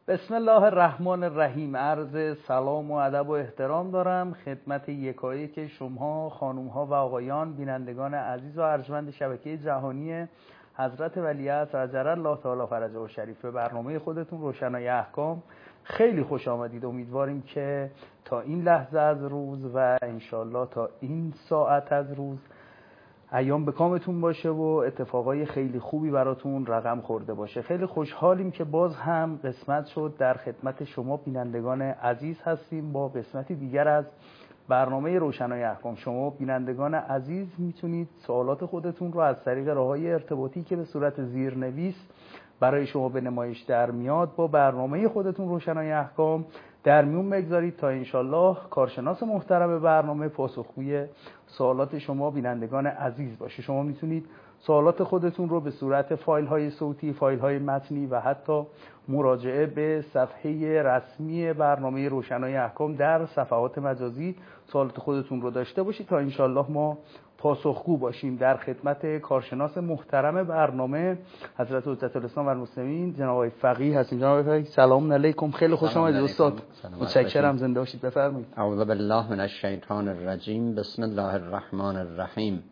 بسم الله الرحمن الرحیم. عرض سلام و ادب و احترام دارم خدمت یکایک شما خانوم‌ها و آقایان بینندگان عزیز و ارجمند شبکه جهانی حضرت ولیعصر عجل الله تعالی فرجه و شریف. به برنامه خودتون روشنای احکام خیلی خوش آمدید. امیدواریم که تا این لحظه از روز و انشالله تا این ساعت از روز ایام به کامتون باشه و اتفاقای خیلی خوبی براتون رقم خورده باشه. خیلی خوشحالیم که باز هم قسمت شد در خدمت شما بینندگان عزیز هستیم با قسمتی دیگر از برنامه روشنای احکام. شما بینندگان عزیز میتونید سوالات خودتون رو از طریق راههای ارتباطی که به صورت زیرنویس برای شما به نمایش در میاد با برنامه خودتون روشنای احکام در میون بگذارید تا انشالله کارشناس محترم برنامه پاسخگوی سوالات شما بینندگان عزیز باشه. شما میتونید سوالات خودتون رو به صورت فایل های صوتی، فایل های متنی و حتی مراجعه به صفحه رسمی برنامه روشنای احکام در صفحات مجازی سوالات خودتون رو داشته باشید تا انشالله ما پاسخگو باشیم. در خدمت کارشناس محترم برنامه حضرت حجت الاسلام و المسلمین جناب آقای فقیه هستیم. جناب آقای فقیه سلام علیکم، خیلی خوش آمدید استاد. متشکرم، زنده باشید. بفرمایید. اعوذ بالله من الشیطان الرجیم. بسم الله الرحمن الرحیم.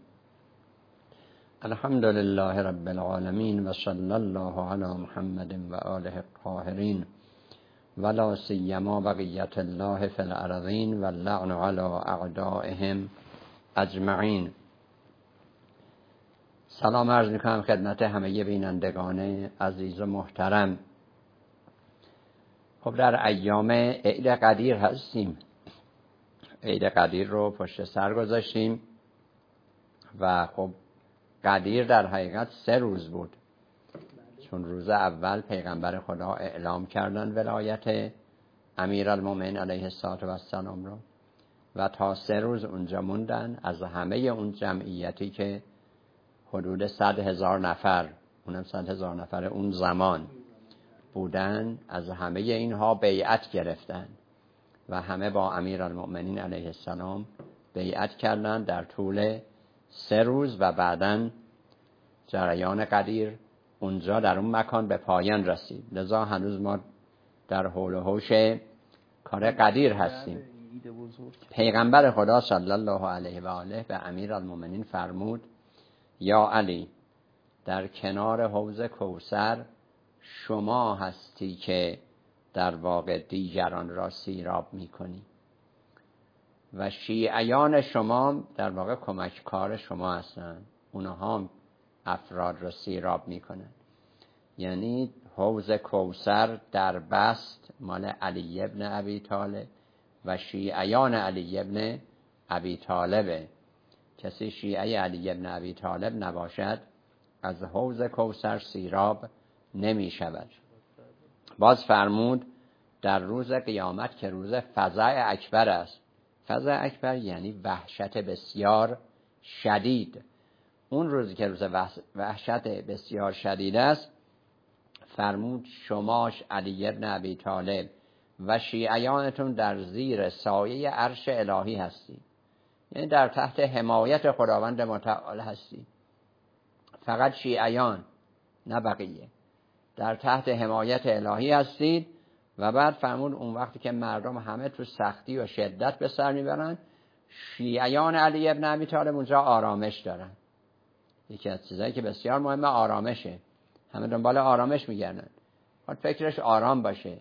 الحمد لله رب العالمین و صلی الله علی محمد و آله الطاهرین ولا سیما بقیت الله فی الارضین و اللعن علی اعدائهم اجمعین. سلام عرض میکنم خدمت همه بینندگان عزیز و محترم. خب در ایام عید قدیر هستیم. عید قدیر رو پشت سر گذاشتیم و خب قدیر در حقیقت 3 روز بود، چون روز اول پیغمبر خدا اعلام کردن ولایت امیرالمومنین علیه السلام رو و تا 3 روز اونجا موندن. از همه اون جمعیتی که حدود 100,000 نفر، اونم 100,000 نفر اون زمان بودن، از همه اینها بیعت گرفتن و همه با امیرالمومنین علیه السلام بیعت کردن در طول 3 روز و بعداً جریان قدیر اونجا در اون مکان به پایان رسید. لذا هنوز ما در حول و حوش کار قدیر هستیم. پیغمبر خدا صلی الله علیه و آله به امیرالمومنین فرمود یا علی، در کنار حوض کوثر شما هستی که در واقع دیگران را سیراب میکنی و شیعیان شما در واقع کمککار شما هستند، اونها هم افراد را سیراب میکنن. یعنی حوض کوثر در بست مال علی ابن ابی طالب و شیعیان علی ابن ابی طالبه. کسی شیعه علی ابن ابی طالب نباشد از حوض کوثر سیراب نمی شود. باز فرمود در روز قیامت که روز فزع اکبر است. فزع اکبر یعنی وحشت بسیار شدید. اون روزی که روز وحشت بسیار شدید است، فرمود شماش علی ابن ابی طالب و شیعیانتون در زیر سایه عرش الهی هستی، یعنی در تحت حمایت خداوند متعال هستی. فقط شیعیان نه بقیه در تحت حمایت الهی هستید. و بعد فرمود اون وقتی که مردم همه تو سختی و شدت به سر میبرن، شیعیان علی ابن ابی طالب اونجا آرامش دارن. یکی از چیزایی که بسیار مهمه آرامشه. همه دنبال آرامش میگردن. فکرش آرام باشه،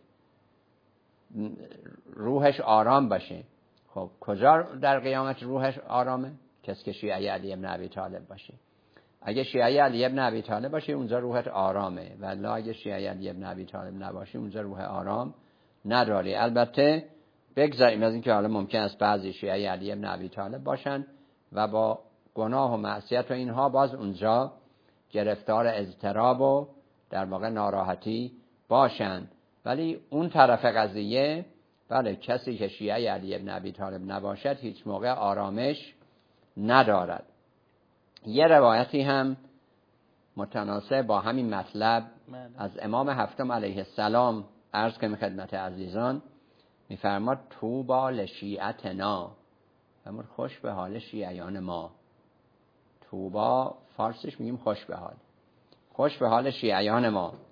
روحش آرام باشه. خب کجا در قیامت روحش آرامه؟ کسی که شیعه علی ابن ابی طالب باشه. اگه شیعه علی ابن ابی طالب باشه اونجا روحت آرامه، ولی اگه شیعه علی ابن ابی طالب نباشه اونجا روح آرام نداری. البته بگذاریم از اینکه حالا ممکن است بعضی شیعه علی ابن ابی طالب باشن و با گناه و معصیت و اینها باز اونجا گرفتار اضطراب و در واقع ناراحتی باشن، ولی اون طرف قضیه بله، کسی که شیعه علی ابن ابی طالب نباشد هیچ موقع آرامش ندارد. یه روایتی هم متناسب با همین مطلب از امام هفتم علیه السلام عرض کنم خدمت عزیزان، میفرماد طوبی لشیعتنا، فرمود خوش به حال شیعیان ما. طوبی فارسیش میگیم خوش به حال، خوش به حال شیعیان ما.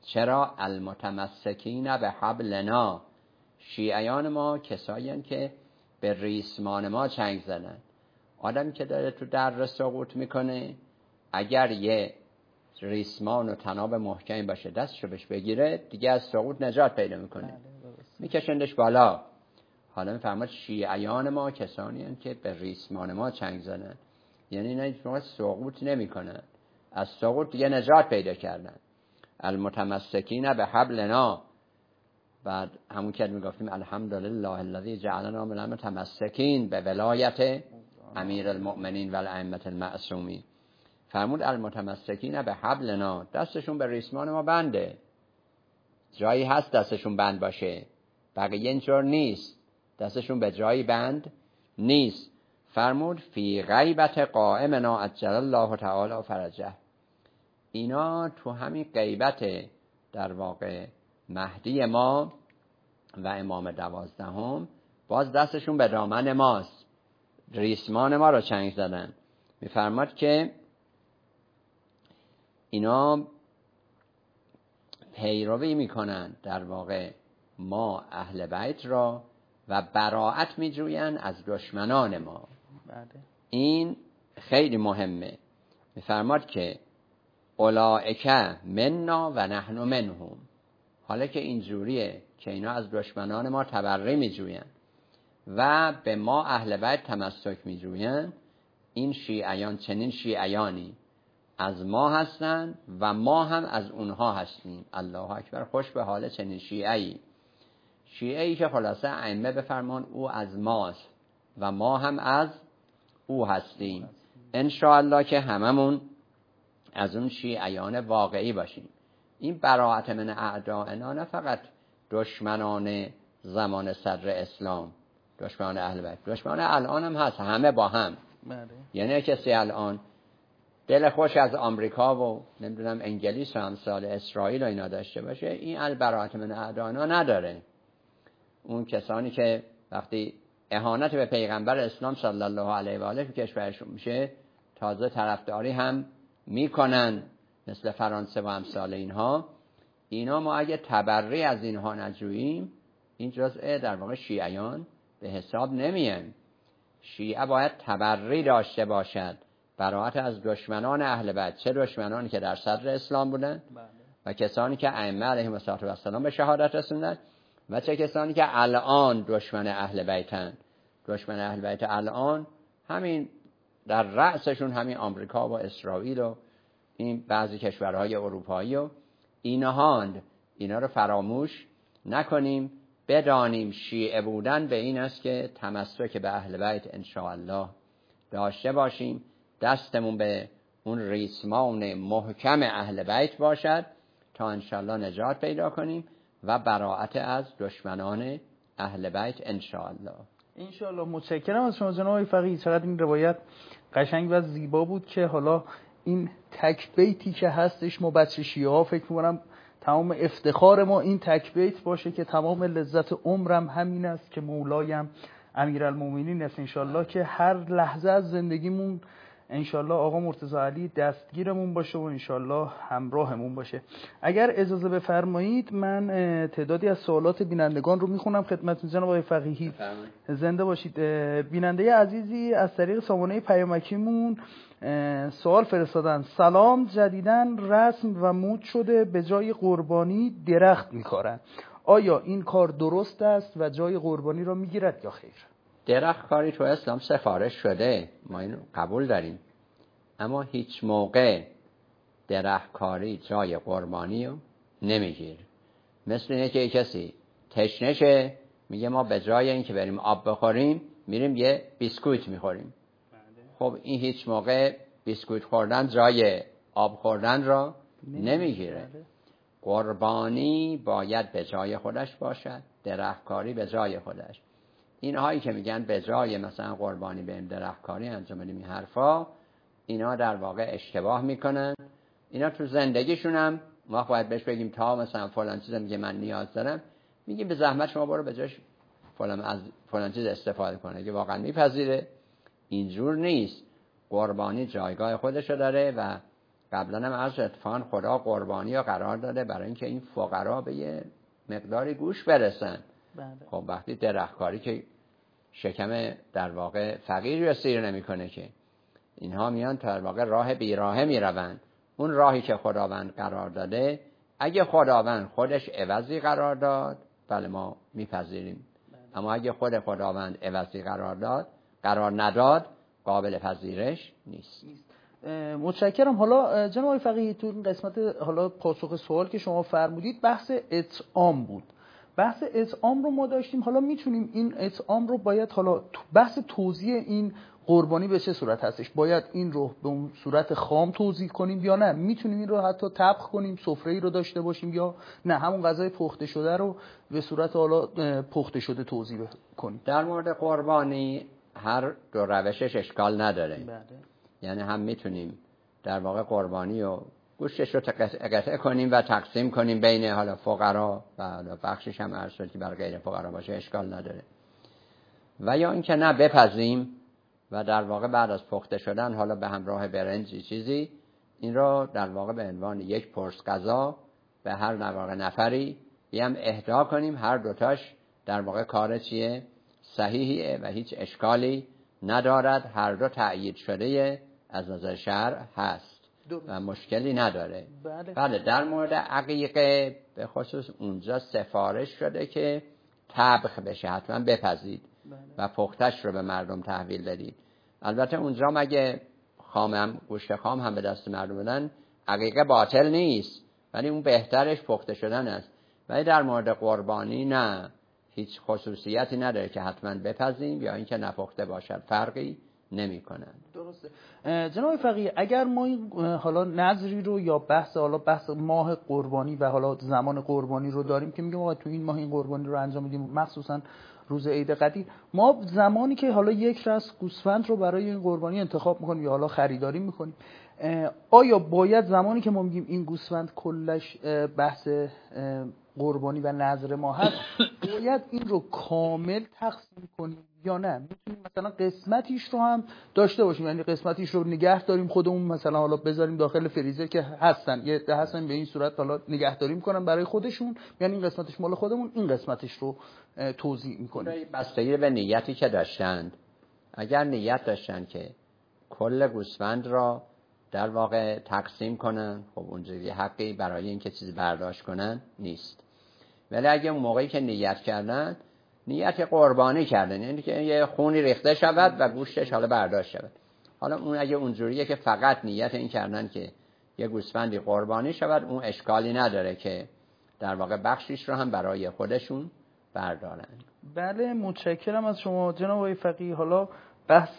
چرا؟ المتمسکین به حبلنا، شیعیان ما کسایی هستند که به ریسمان ما چنگ زدن. آدمی که داره تو در سقوط میکنه، اگر یه ریسمان و تناب محکمی باشه دستشو بهش بگیره، دیگه از سقوط نجات پیدا میکنه، میکشندش بالا. حالا میفرماد شیعیان ما کسانی هستند که به ریسمان ما چنگ زدن، یعنی نه هیچ موقع سقوط نمیکنن، از سقوط دیگه نجات پیدا کردن. المتمسکین به حبلنا. بعد همون که میگفتیم الحمدلله الذی جعلنا من المتمسکین به ولایت امیر المؤمنین و الائمه المعصومین. فرمود المتمسکین به حبلنا، دستشون به ریسمان ما بنده. جایی هست دستشون بند باشه، بقیه اینطور نیست، دستشون به جایی بند نیست. فرمود فی غیبت قائمنا عجل الله تعالی فرجه. اینا تو همین غیبت در واقع مهدی ما و امام 12 باز دستشون به دامن ماست، ریسمان ما رو چنگ زدن. میفرماد که اینا پیروی میکنن در واقع ما اهل بیت را و براءت میجوین از دشمنان ما. این خیلی مهمه. میفرماد که اولئک منا و نحن منهم. حالا که اینجوریه که اینا از دشمنان ما تبرئه میجوین و به ما اهل بیت تمسک میجوین، این شیعیان چنین شیعیانی از ما هستن و ما هم از اونها هستیم. الله اکبر، خوش به حال چنین شیعی که خلاصه ائمه بفرمان او از ماست و ما هم از او هستیم. انشاءالله که هممون از اون شیعیان واقعی باشیم. این براءت من اعدائنا نه فقط دشمنان زمان صدر اسلام، دشمنان اهل بیت، دشمنان الان هم هست، همه با هم. یعنی کسی الان دل خوش از آمریکا و نمیدونم انگلیس و امثال اسرائیل و اینا داشته باشه، این البراءت من اعدائنا نداره. اون کسانی که وقتی اهانت به پیغمبر اسلام صلی الله علیه و آله تو کشورشون میشه، تازه طرفداری هم میکنن، مثل فرانسه و امثال اینها. اینا ما اگه تبرئه از اینها نجوییم، این جزء در واقع شیعیان به حساب نمیان. شیعه باید تبرئه داشته باشد، براءت از دشمنان اهل بیت، چه دشمنانی که در صدر اسلام بودن و کسانی که ائمه علیهم السلام به شهادت رسوندن و چه کسانی که الان دشمن اهل بیتن. دشمن اهل بیت الان همین در رأسشون همین آمریکا و اسرائیل و این بعضی کشورهای اروپایی و اینهاند. اینا رو فراموش نکنیم، بدانیم شیعه بودن به این است که تمسک به اهل بیت انشاءالله داشته باشیم، دستمون به اون ریسمان محکم اهل بیت باشد تا انشاءالله نجات پیدا کنیم و براءت از دشمنان اهل بیت انشاءالله. انشاءالله. متشکرم از شما جناب فقیه. چقدر این روایت قشنگ و زیبا بود که حالا این تک بیتی که هستش ما بچه شیعه ها فکر می‌کنم تمام افتخار ما این تک بیت باشه که تمام لذت عمرم همین است که مولایم امیرالمومنین است. انشاءالله که هر لحظه از زندگیمون انشاءالله آقا مرتضی علی دستگیرمون باشه و انشاءالله همراهمون باشه. اگر اجازه بفرمایید من تعدادی از سوالات بینندگان رو میخونم خدمتتون جناب آقای فقیهی. زنده باشید. بیننده عزیزی از طریق سامانه پیامکیمون سوال فرستادن. سلام، جدیداً رسم و مد شده به جای قربانی درخت میکارن، آیا این کار درست است و جای قربانی را میگیرد یا خیر؟ درخت کاری تو اسلام سفارش شده، ما اینو قبول داریم، اما هیچ موقع درخت کاری جای قربانی رو نمیگیر. مثل اینه که کسی تشنشه میگه ما به جای این که بریم آب بخوریم میریم یه بیسکویت میخوریم. خب این هیچ موقع بیسکویت خوردن جای آب خوردن را نمیگیره. قربانی باید به جای خودش باشد، درخت کاری به جای خودش. اینهایی که میگن به جای مثلا قربانی بریم درخت کاری انجام بدیم، این حرفا اینا در واقع اشتباه میکنن. اینا تو زندگیشون هم ما باید بهش بگیم تا مثلا فلان چیز میگه من نیاز دارم، میگیم به زحمت شما برو به جاش فلان چیز استفاده کنه. اگه واقعا میپذیره، اینجور نیست. قربانی جایگاه خودشو داره و قبلا هم از اتفاقاً خدا قربانی رو قرار داده برای اینکه این فقرا به یه مقداری گوش برسن. خب وقتی درختکاری که شکم در واقع فقیری رو سیر نمیکنه که اینها میان در واقع راه بیراهه میروند. اون راهی که خداوند قرار داده اگه خداوند خودش عوضی قرار داد بله ما میپذیریم، اما اگه خداوند عوضی قرار نداد قابل پذیرش نیست. متشکرم. حالا جناب فقیهی تو این قسمت حالا پاسخ سوال که شما فرمودید بحث اطعام بود. بحث اطعام رو ما داشتیم، حالا میتونیم این اطعام رو باید حالا بحث توزیع این قربانی به چه صورت هستش؟ باید این رو به اون صورت خام توزیع کنیم یا نه میتونیم این رو حتی طبخ کنیم، سفره‌ای رو داشته باشیم، یا نه همون غذای پخته شده رو به صورت حالا پخته شده توزیع کنیم؟ در مورد قربانی هر دو روشش اشکال نداره. یعنی هم میتونیم در واقع قربانی و گوشتش رو قطعه کنیم و تقسیم کنیم بین حالا فقرا و حالا بخشش هم ارسال که برای غیر فقرا باشه اشکال نداره، و یا اینکه نه بپزیم و در واقع بعد از پخته شدن حالا به همراه برنجی چیزی این رو در واقع به عنوان یک پرس غذا به هر نفری بیام اهدا کنیم. هر دوتاش در واقع کار چیه؟ صحیحیه و هیچ اشکالی ندارد. هر دو تأیید شده از نظر شرع هست و مشکلی نداره. بله در مورد عقیقه به خصوص اونجا سفارش شده که طبخ بشه، حتما بپزید و پختش رو به مردم تحویل بدید. البته اونجا مگه گوشت خام هم به دست مردم بدن عقیقه باطل نیست، ولی اون بهترش پخته شدن است. ولی در مورد قربانی نه، هیچ خصوصیتی نداره که حتما بپزیم یا اینکه نپخته باشد، فرقی نمی کنند. درسته. جناب فقیه اگر ما این حالا نظری رو یا بحث ماه قربانی و حالا زمان قربانی رو داریم که میگم آقا تو این ماه این قربانی رو انجام میدیم، مخصوصا روز عید قدیر، ما زمانی که حالا یک راس گوسفند رو برای این قربانی انتخاب میکنیم یا حالا خریداری میکنیم، آیا باید زمانی که ما میگیم این گوسفند کلش بحث قربانی و نظر ما هست باید این رو کامل تقسیم کنیم یا نه میتونیم مثلا قسمتیش رو هم داشته باشیم، یعنی قسمتیش رو نگه داریم خودمون مثلا حالا بذاریم داخل فریزر که یه ده هستن به این صورت حالا نگهداری میکنن برای خودشون، یعنی این قسمتش مال خودمون این قسمتش رو توزیع میکنیم. بستگی به نیتی که داشتند. اگر نیت داشتن که کل گوسفند را در واقع تقسیم کنن، خب اونجوری حقی برای اینکه چیزی برداشت کنن نیست. ولی اگه اون موقعی که نیت کردن نیت قربانی کردن، یعنی که یه خونی ریخته شود و گوشتش حالا برداشت شود، حالا اون اگه اونجوریه که فقط نیت این کردن که یه گوسفندی قربانی شود، اون اشکالی نداره که در واقع بخشیش رو هم برای خودشون بردارن. بله متشکرم از شما جناب آقای فقیه. حالا بحث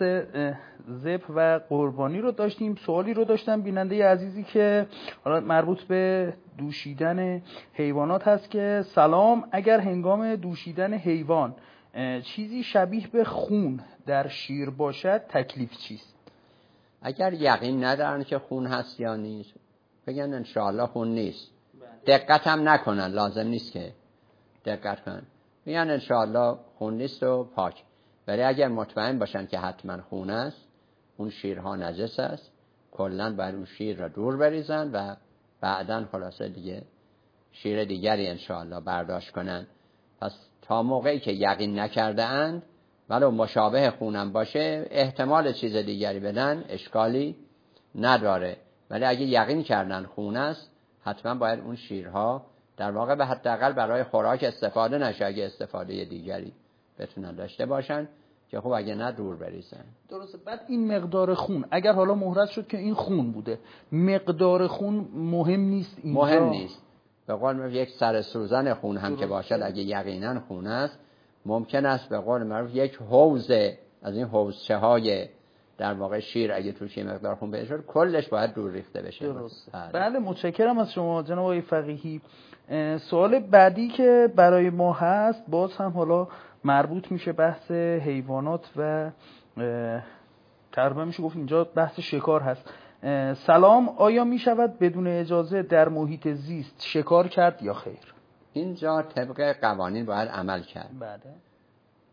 ذبح و قربانی رو داشتیم. سوالی رو داشتم بیننده عزیزی که حالا مربوط به دوشیدن حیوانات هست که سلام، اگر هنگام دوشیدن حیوان چیزی شبیه به خون در شیر باشد تکلیف چیست؟ اگر یقین ندارن که خون هست یا نیست بگن انشاءالله خون نیست، دقت هم نکنن، لازم نیست که دقت کنن، میگن انشاءالله خون نیست و پاک. ولی اگر مطمئن باشن که حتما خون است، اون شیرها نجس است، کلن باید اون شیر را دور بریزن و بعداً خلاصه دیگه شیر دیگری انشاءالله برداشت کنن. پس تا موقعی که یقین نکرده اند ولو مشابه خونم باشه احتمال چیز دیگری بدن اشکالی نداره. ولی اگه یقین کردن خون است حتما باید اون شیرها در واقع به حداقل برای خوراک استفاده نشه، اگه استفاده دیگری بتونن داشته باشن که خب اگه نه دور بریزن. درسته. بعد این مقدار خون اگر حالا مهرز شد که این خون بوده، مقدار خون مهم نیست اینجا؟ مهم نیست. به قول یک سر سوزن خون هم که باشد اگه یقینا خون است، ممکن است به قول معروف یک حوض از این حوضچه های در واقع شیر اگه توش یه مقدار خون بشه کلش باید دور ریخته بشه. درست. بله متشکرم از شما جناب آقای فقیهی. سوال بعدی که برای ما هست باز هم حالا مربوط میشه بحث حیوانات و تقریبا میشه گفت اینجا بحث شکار هست. سلام، آیا میشود بدون اجازه در محیط زیست شکار کرد یا خیر؟ اینجا طبق قوانین باید عمل کرد. بله.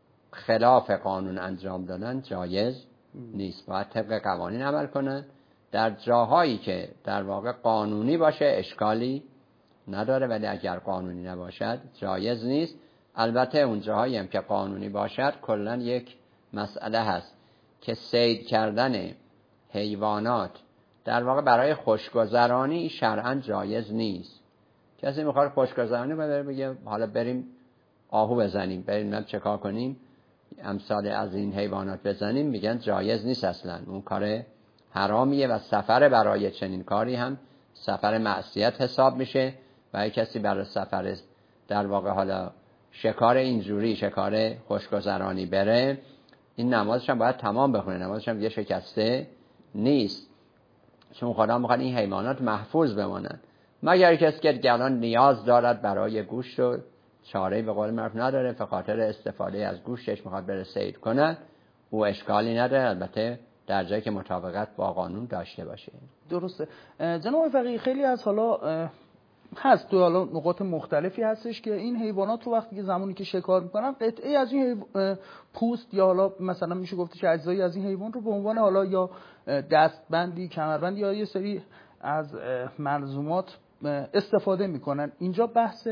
خلاف قانون انجام دادن جایز نیست، باید طبق قوانین عمل کنن در جاهایی که در واقع قانونی باشه اشکالی نداره، ولی اگر قانونی نباشد جایز نیست. البته اون جاهایی هم که قانونی باشد کلا یک مسئله هست که صید کردن حیوانات در واقع برای خوشگذرانی شرعاً جایز نیست. کسی میخواد خوشگذرانی بره بگه حالا بریم آهو بزنیم، بریم چه کار کنیم، امثال از این حیوانات بزنیم، میگن جایز نیست اصلا، اون کار حرامیه و سفر برای چنین کاری هم سفر معصیت حساب میشه و اگه کسی برای سفر در واقع حالا شکار اینجوری، شکار خوشگذرانی بره، این نمازش هم باید تمام بخونه، نمازش هم یه شکسته نیست، چون خدا میخواد این حیوانات محفوظ بمانند. مگر کسی که الان نیاز دارد برای گوشت و چاره به قول معروف نداره، به خاطر استفاده از گوشتش میخواد بره صید کنه، او اشکالی نداره، البته در جایی که مطابقت با قانون داشته باشه. درسته. جناب فقیه خیلی از حالا هست تو حالا نقاط مختلفی هستش که این حیوانات رو وقتی که زمانی که شکار میکنن قطعه از این پوست یا حالا مثلا میشه گفتش اجزایی از این حیوان رو به عنوان حالا یا دستبندی، کمربندی یا یه سری از ملزومات استفاده میکنن. اینجا بحث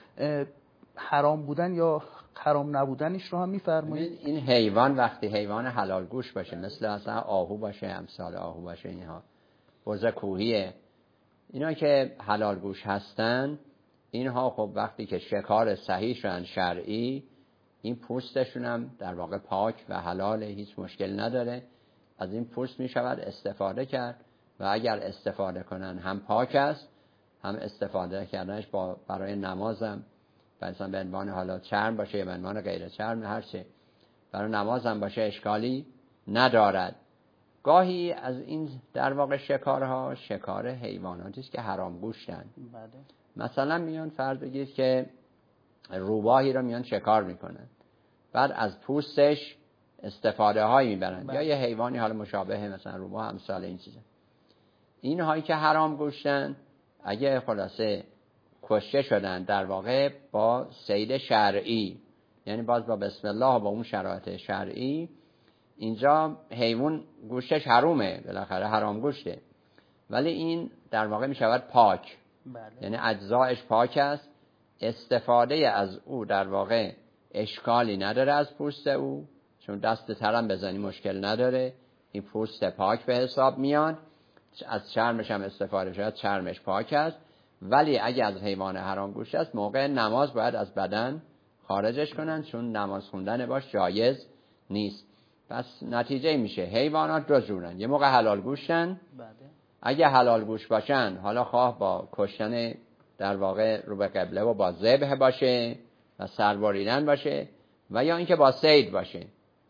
حرام بودن یا حرام نبودنش رو هم میفرمایید؟ این حیوان وقتی حیوان حلال گوش باشه، مثل مثلا آهو باشه، امثال آهو باشه، اینها بز کوهیه، اینا که حلال گوش هستن، اینها خب وقتی که شکار صحیح شدن شرعی، این پوستشون هم در واقع پاک و حلاله، هیچ مشکل نداره، از این پوست می شود استفاده کرد و اگر استفاده کنن هم پاک است، هم استفاده کردنش برای نمازم مثلا به عنوان حالا چرم باشه یا به عنوان غیر چرم، هر چه برای نمازم باشه اشکالی ندارد. گاهی از این در واقع شکارها شکار حیواناتی است که حرام گوشتن. مثلا میان فرض بگیرید که روباهی رو میان شکار میکنن، بعد از پوستش استفاده هایی میبرن، یا یه حیوانی حالا مشابه مثلا روباه امثال این چیزا، این هایی که حرام گوشتن اگه خلاصه کشته شدن در واقع با صید شرعی، یعنی باز با بسم الله و با اون شرایط شرعی، اینجا حیوان گوشتش حرومه، بالاخره حرام گوشته، ولی این در واقع می شود پاک. یعنی اجزایش پاک است، استفاده از او در واقع اشکالی نداره از پوست او، چون دست ترم بزنی مشکل نداره، این پوست پاک به حساب میاد، از چرمش هم استفاده شد، چرمش پاک است. ولی اگه از حیوان حرام گوشت است، موقع نماز باید از بدن خارجش کنن، چون نماز خوندن باش جایز نیست. پس نتیجه میشه حیوانات دو جورن، یه موقع حلال گوشتن، اگه حلال گوشت باشن حالا خواه با کشتن در واقع رو به قبله و با ذبح باشه و سربریدن باشه، و یا اینکه با صید باشه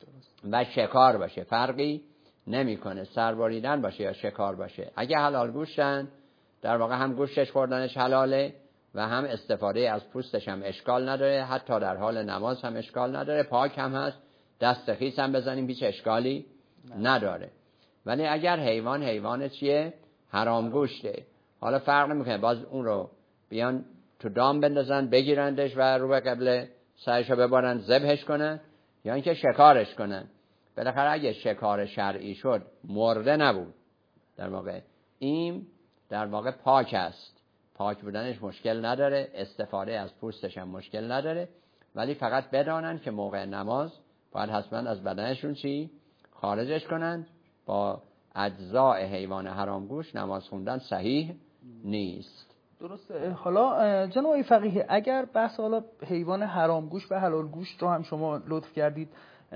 و شکار باشه، فرقی نمیکنه سربریدن باشه یا شکار باشه. اگه حلال گوشتن در واقع هم گوشتش خوردنش حلاله و هم استفاده از پوستش هم اشکال نداره، حتی در حال نماز هم اشکال نداره، پاک هم هست، دست خیس هم بزنیم هیچ اشکالی نداره. ولی اگر حیوان چیه؟ حرام گوشته، حالا فرق نمیکنه، باز اون رو بیان تو دام بندازن بگیرندش و رو به قبله سرشو ببرن ذبحش کنن، یا اینکه شکارش کنن. بالاخره اگه شکار شرعی شد مرده نبود، در واقع این در واقع پاک است، پاک بودنش مشکل نداره، استفاده از پوستش هم مشکل نداره، ولی فقط بدانن که موقع نماز باید حتما از بدنشون چی؟ خارجش کنن. با اجزاء حیوان حرام گوشت نماز خوندن صحیح نیست. درسته. حالا جناب فقیه اگر بحث حالا حیوان حرام گوشت و حلال گوشت رو هم شما لطف کردید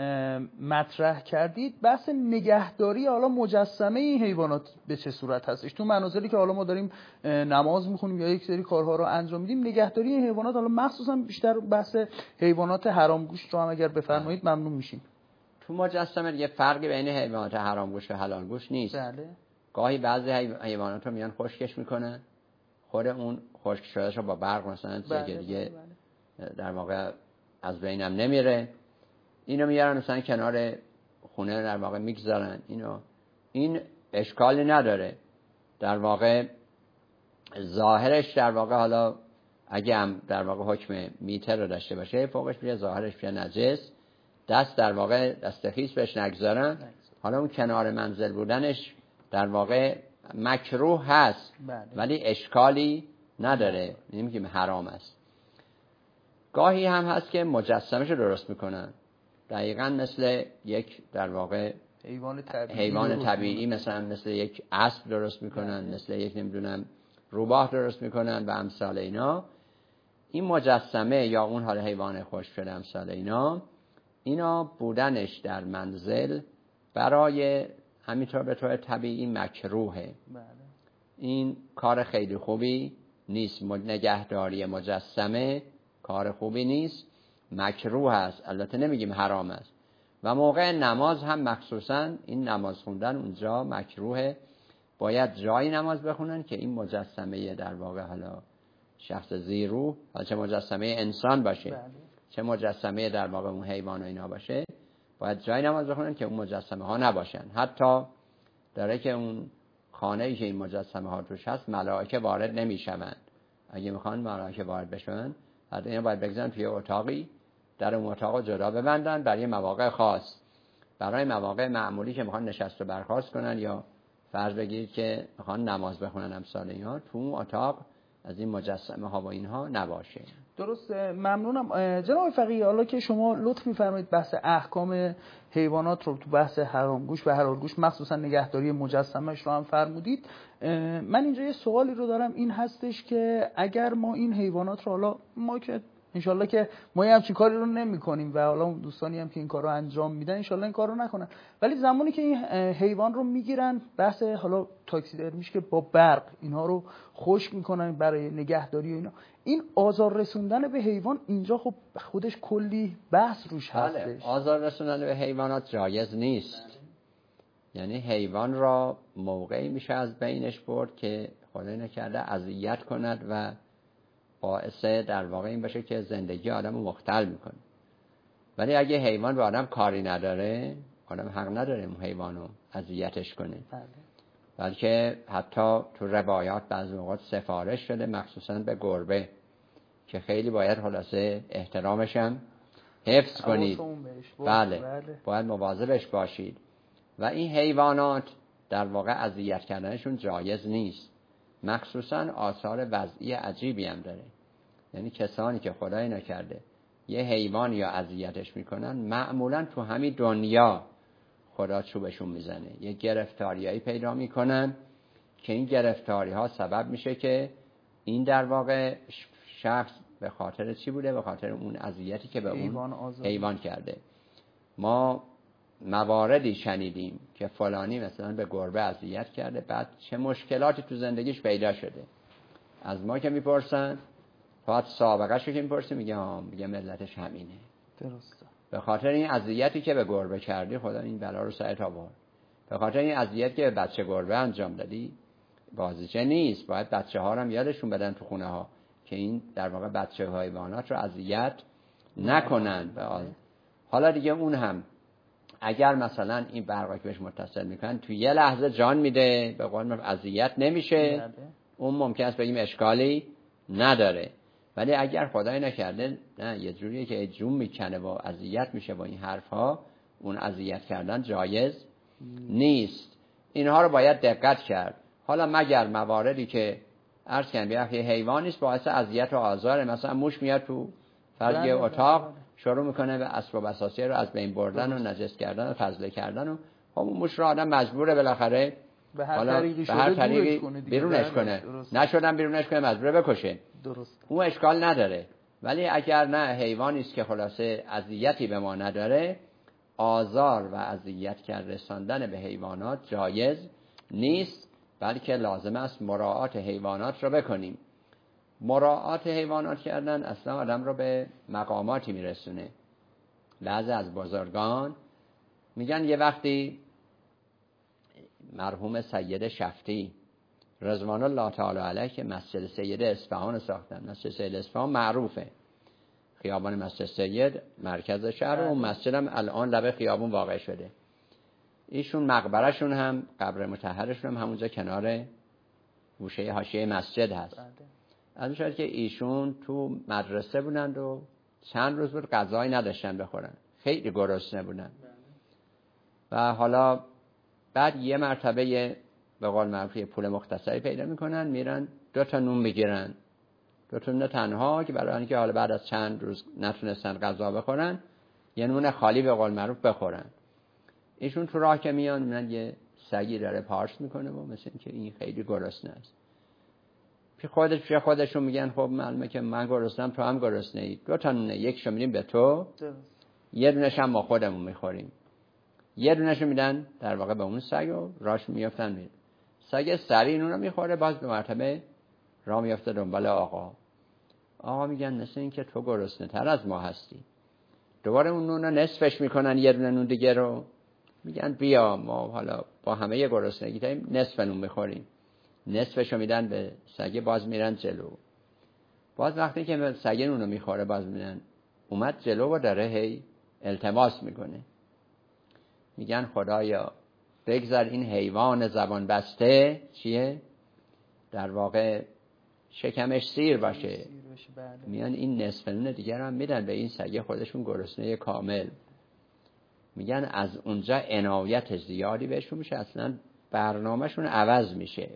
مطرح کردید، بحث نگهداری حالا مجسمه این حیوانات به چه صورت هستش؟ تو مناظری که حالا ما داریم نماز میخونیم یا یک سری کارها رو انجام میدیم، نگهداری این حیوانات، حالا مخصوصا بیشتر بحث حیوانات حرام گوشت رو هم اگر بفرمایید ممنون میشیم. تو مجسمه یه فرقی بین حیوانات حرام گوشت و حلال گوشت نیست. بله. گاهی بعضی حیوانات رو میان خشکش میکنن، خود اون خشک شدهشو با برق مثلا دیگه در واقع از بینم نمیره، اینو میارن مثلا کنار خونه در واقع میگذارن، این اشکالی نداره، در واقع ظاهرش در واقع حالا اگه هم در واقع حکم میته رو داشته باشه، فوقش میشه ظاهرش میشه نجس، دست در واقع دست خیس بهش نگذارن. حالا اون کنار منزل بودنش در واقع مکروه هست ولی اشکالی نداره، نمیگیم حرام است. گاهی هم هست که مجسمه‌شو درست میکنن، دقیقاً مثل یک در واقع حیوان طبیعی، مثل یک اسب درست میکنن، مثل یک نمیدونم روباه درست میکنن و امثال اینا. این مجسمه یا اون حال حیوان خشک شده امثال اینا بودنش در منزل برای همینطور به طور طبیعی مکروهه. این کار خیلی خوبی نیست، نگهداری مجسمه کار خوبی نیست، مکروه است. البته نمیگیم حرام است. و موقع نماز هم مخصوصا این نماز خوندن اونجا مکروهه، باید جایی نماز بخونن که این مجسمه در واقع حالا شخص زیرو، حالا چه مجسمه انسان باشه چه مجسمه در واقع اون حیوان و اینا باشه، باید جایی نماز بخونن که اون مجسمه ها نباشن. حتی داره که اون خانه‌ای که این مجسمه ها توش هست ملائکه وارد نمیشوند. اگه میخوان ملائکه وارد بشن حتی اینا باید بگذارن توی اتاقی، در اون اتاق جدا ببندن برای مواقع خاص. برای مواقع معمولی که میخوان نشست و برخاست کنن یا فرض بگیرید که میخوان نماز بخونن امثال اینا، تو اون اتاق از این مجسمه ها و اینها نباشه. درسته، ممنونم جناب فقیه. حالا که شما لطف می‌فرمایید بحث احکام حیوانات رو تو بحث حرامگوش و حلالگوش مخصوصا نگهداری مجسمه‌اش رو هم فرمودید، من اینجا یه سوالی رو دارم، این هستش که اگر ما این حیوانات رو، حالا ما که انشالله که ما همچین کاری رو نمی کنیم و حالا دوستانی هم که این کار رو انجام میدن انشالله این کار رو نکنن، ولی زمانی که این حیوان رو میگیرن بحث حالا تاکسیدرمیش که با برق اینها رو خشک میکنن برای نگهداری و اینا، این آزار رسوندن به حیوان اینجا خب خودش کلی بحث روش هستش. آزار رسوندن به حیوانات جایز نیست. یعنی حیوان را موقعی میشه از بینش برد که خدای نکرده اذیت کند و باعث در واقع این باشه که زندگی آدم رو مختل میکنه. ولی اگه حیوان به آدم کاری نداره، آدم حق نداره اون حیوان رو اذیتش کنه. بلکه حتی تو روایات بعضی اوقات سفارش شده مخصوصا به گربه که خیلی باید خلاصه احترامش هم حفظ کنید. بله باید مواظبش باشید. و این حیوانات در واقع اذیت کردنشون جایز نیست. مخصوصا آثار وضعی عجیبی هم داره. یعنی کسانی که خدای نکرده یه حیوان یا اذیتش میکنن، معمولا تو همین دنیا خدا چوبشون میزنه، یه گرفتاریایی پیدا میکنن که این گرفتاری ها سبب میشه که این در واقع شخص به خاطر چی بوده؟ به خاطر اون اذیتی که به اون حیوان کرده. ما مواردی شنیدیم که فلانی مثلا به گربه اذیت کرده، بعد چه مشکلاتی تو زندگیش پیدا شده. از ما که میپرسن، فقط سابقه شو که میپرسیم میگه ملتش همینه. درسته. به خاطر این اذیتی که به گربه کردی خدا این بلا رو سرت آورد. به خاطر این اذیتی که به بچه گربه انجام دادی بازیچه نیست. باید بچه ها رو هم یادشون بدن تو خونه ها که این در واقع بچه حیوانات رو اذیت نکنن. حالا دیگه اون هم اگر مثلا این برقی که بهش متصل میکنن تو یه لحظه جان میده، به قول من اذیت نمیشه، اون ممکن است بگیم اشکالی نداره. ولی اگر خدای نکرده نه یه جوریه که جون میکنه و اذیت میشه با این حرفها، اون اذیت کردن جایز نیست. اینها رو باید دقت کرد. حالا مگر مواردی که عرض کردم یه حیوانی است باعث اذیت و آزار، مثلا موش میاد تو فرض اتاق شروع میکنه به اسباب اساسی رو از بین بردن و نجس کردن و فضله کردن، و خب اون موش رو آدم مجبوره بالاخره به هر طریقی بیرونش کنه. نشدن بیرونش کنه مجبوره بکشه. درست. اون اشکال نداره. ولی اگر نه حیوانی است که خلاصه اذیتی به ما نداره، آزار و اذیت کردن رساندن به حیوانات جایز نیست، بلکه لازم است مراعات حیوانات رو بکنیم. مراعات حیوانات کردن اصلا آدم رو به مقاماتی میرسونه. بعضی از بزرگان میگن یه وقتی مرحوم سید شفتی رضوان الله تعالی علیه که مسجد سید اصفهان ساختن. مسجد سید اصفهان معروفه، خیابان مسجد سید مرکز شهر، و اون مسجد هم الان لبه خیابون واقع شده. ایشون مقبرشون هم قبر مطهرشون هم همونجا کنار گوشه حاشیه مسجد هست. از شاید که ایشون تو مدرسه بودند و چند روز بود غذایی نداشتن بخورن، خیلی گرسنه بودن. و حالا بعد یه مرتبه به قول معروف پول مختصری پیدا میکنن، میرن 2 تا نون میگیرن، 2 تا نون تنها که برای اینکه حالا بعد از چند روز نتونستن غذا بخورن یه نون خالی به قول معروف بخورن. ایشون تو راه که میان میبینن یه سگی داره پارس میکنه و مثل اینکه این خیلی گرسنه است. پیش خودشون میگن خب معلومه که من گرسنم، تو هم گرسنه ای، 2 تا نونه، یکیشو میدیم به تو، یه دونش هم ما خودمون میخوریم. یه دونشو میدن در واقع به اون سگ و راش میافتن میره. سگ سری نون رو میخوره، باز به مرتبه راه میافته دنبال آقا. آقا میگن مثل این که تو گرسنه تر از ما هستی. دوباره اون نون رو نصفش میکنن، یه دونه نون دیگه رو میگن بیا ما حالا با همه گرسنگی داریم نصف نون میخوریم. نصفشو میدن به سگ، باز میرن جلو. باز وقتی که سگ نون رو میخوره باز میرن اومد جلو و داره هی التماس میکنه. میگن خدایا بگذار این حیوان زبان بسته چیه؟ در واقع شکمش سیر باشه. میان این نصف نون دیگر هم میدن به این سگ، خودشون گرسنه کامل. میگن از اونجا عنایت زیادی بهشون میشه، اصلا برنامهشون عوض میشه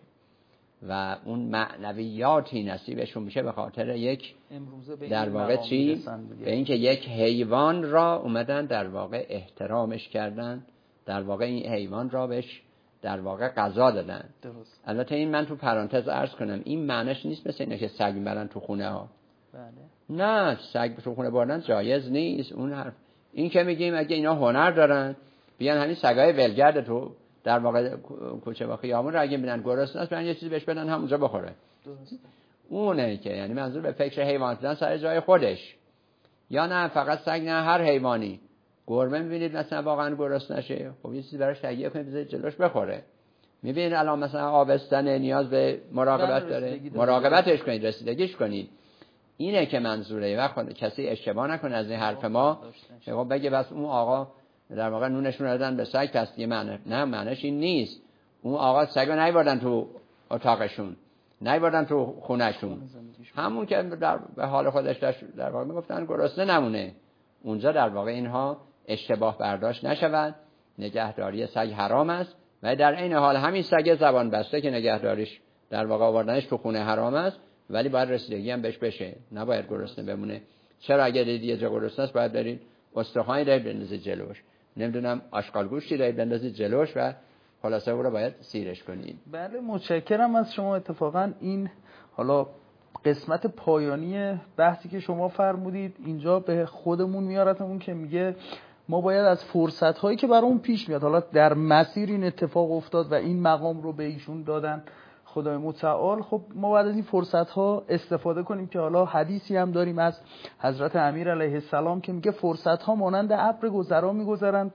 و اون معنویاتی نصیبشون میشه به خاطر یک در واقع چی؟ به اینکه یک حیوان را اومدن در واقع احترامش کردن، در واقع این حیوان را بهش در واقع غذا دادن. درست. البته این من تو پرانتز عرض کنم این معنیش نیست مثل اینه که سگ میبرن تو خونه ها. بله. نه، سگ تو خونه بردن جایز نیست. اون حرف این که میگیم اگه اینا هنر دارن بیان همین سگای ولگرد تو در واقع کوچه و خیابون را اگه میبینن گرسنه است برن یه چیزی بهش بدن همونجا بخوره. درست. اونه که یعنی منظور به فکر حیوان دادن سر جای خودش. یا نه فقط سگ، نه هر حیوانی. گربه میبینید مثلا واقعا گرسنه نشه، خب یه چیزی براش تهیه کنید بذارید جلوش بخوره. میبینید الان مثلا آبستن نیاز به مراقبت داره، مراقبتش کنید، رسیدگیش کنید. اینه که منظوره. وقت کسی اشتباه نکنه از این حرف ما خب بگه بس اون آقا در واقع نونشون رو دادن به سگ پس یه معنی. نه، معنیش این نیست. اون آقا سگو نیبردن تو اتاقشون، نیبردن تو خونهشون، همون که به حال خودش در واقع میگفتن گرسنه نمونه. اونجا در واقع اینها اشتباه برداشت نشود. نگهداری سگ حرام است و در این حال همین سگ زبان بسته که نگهداریش در واقع آوردنش تو خونه حرام است، ولی باید رسیدگی هم بهش بشه، نباید گرسنه بمونه. چرا اگه دیدی یه جا گرسنه است باید برید استخوانی دارید بندازید جلوش، نمیدونم آشغال گوشتی دارید بندازید جلوش و خلاصه او رو باید سیرش کنید. بله، متشکرم از شما. اتفاقا این حالا قسمت پایانی بحثی که شما فرمودید اینجا به خودمون میارتمون که میگه ما باید از فرصت‌هایی که برامون پیش میاد، حالا در مسیر این اتفاق افتاد و این مقام رو به ایشون دادن خدای متعال، خب ما باید از این فرصت‌ها استفاده کنیم که حالا حدیثی هم داریم از حضرت امیر علیه السلام که میگه فرصت‌ها مانند ابر گذرا می‌گذرند،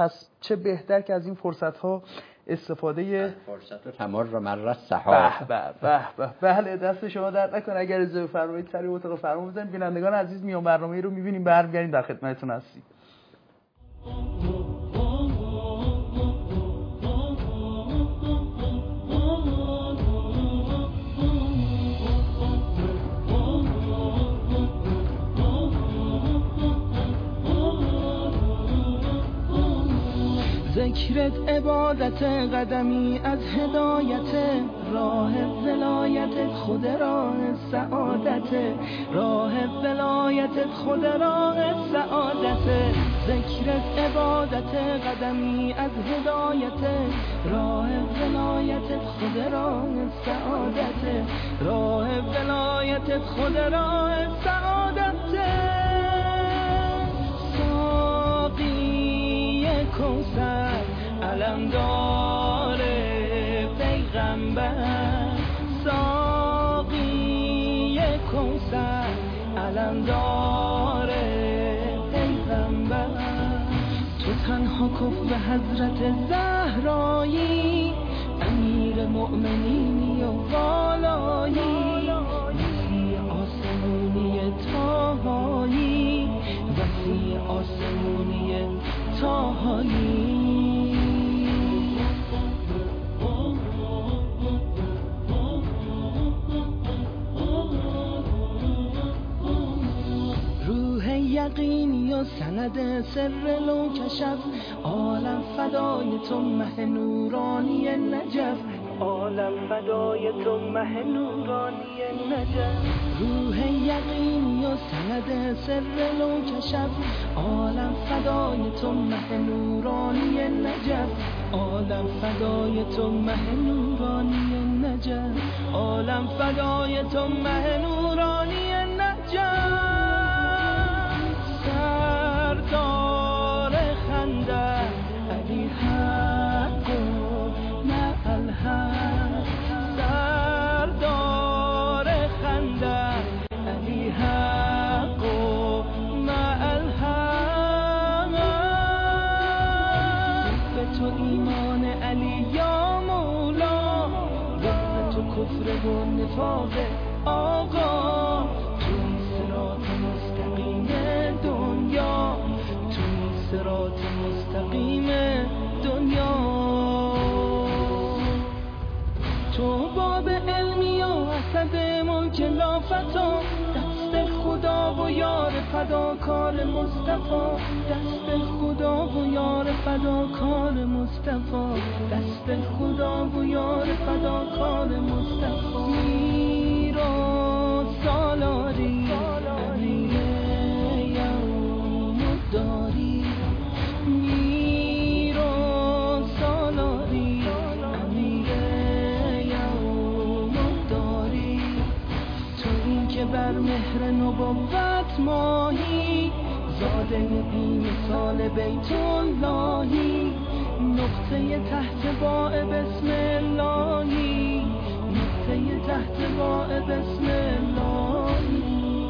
چه بهتر که از این فرصت‌ها استفاده فرصت و تمر رو مر سحاب. بله، دست شما درد نکنه. اگر اجازه بفرمایید سری اتاق فرمان بزنیم. بینندگان عزیز میان برنامه‌ای رو می‌بینیم، برمیگردیم در خدمتتون هستیم. ذکرت عبادت، قدمی از هدایت، راه ولایتت خود راه سعادت، راه ولایتت خود راه سعادت. ذکرت عبادت، قدمی از هدایت، راه ولایتت خود راه سعادت، راه ولایتت خود راه سعادت. کوثر علمدار پیغمبر، ساقی کوثر علمدار پیغمبر. تو تنها کف حضرت زهرایی، امیر مؤمنینی و والایی، وسیع آسمونی تاهایی، وسیع آسمونی تاهایی. روح یقینی و سند سر لو کشف، عالم فدای تو مه نورانی نجف، عالم فدای تو مه نورانی نجف روح یقینی و سند سر لو کشف عالم فدای تو مه نورانی نجف عالم فدای تو مه نورانی نجف عالم فدای تو مه نورانی نجف سردار خنده علی حق و نه الحق سردار خنده علی حق و نه الحق به تو ایمان علی یا مولا به تو کفر و نفاق آقا توی صراط مستقیم دنیا توی صراط مستقیم دنیا تو باب علمی و حسد ملک لافتا دست خدا و یار فداکار مصطفی دست خدا و یار فداکار مصطفی دست خدا و یار فداکار مصطفی میر و سالاری امیر یوم الداری میر و سالاری امیر یوم الداری تو این که بر مهر نبوت ماهی زاده بی مثال بیت اللهی نقطه تحت باء بسم اللهی نقطه تحت باء بسم اللهی.